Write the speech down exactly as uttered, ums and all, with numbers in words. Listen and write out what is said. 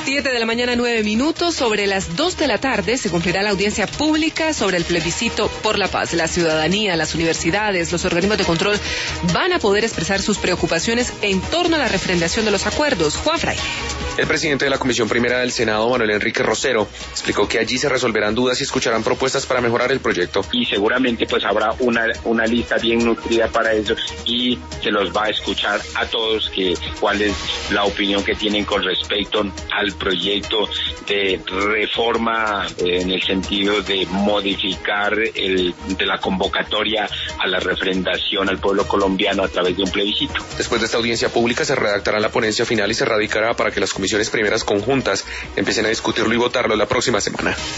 Siete de la mañana, nueve minutos. Sobre las dos de la tarde se cumplirá la audiencia pública sobre el plebiscito por la paz. La ciudadanía, las universidades, los organismos de control van a poder expresar sus preocupaciones en torno a la refrendación de los acuerdos. Juan Fraile. El presidente de la Comisión Primera del Senado, Manuel Enrique Rosero, explicó que allí se resolverán dudas y escucharán propuestas para mejorar el proyecto. Y seguramente pues habrá una, una lista bien nutrida para eso y se los va a escuchar a todos que cuál es la opinión que tienen con respecto al proyecto de reforma eh, en el sentido de modificar el, de la convocatoria a la refrendación al pueblo colombiano a través de un plebiscito. Después de esta audiencia pública se redactará la ponencia final y se radicará para que las comisiones primeras conjuntas empiecen a discutirlo y votarlo la próxima semana.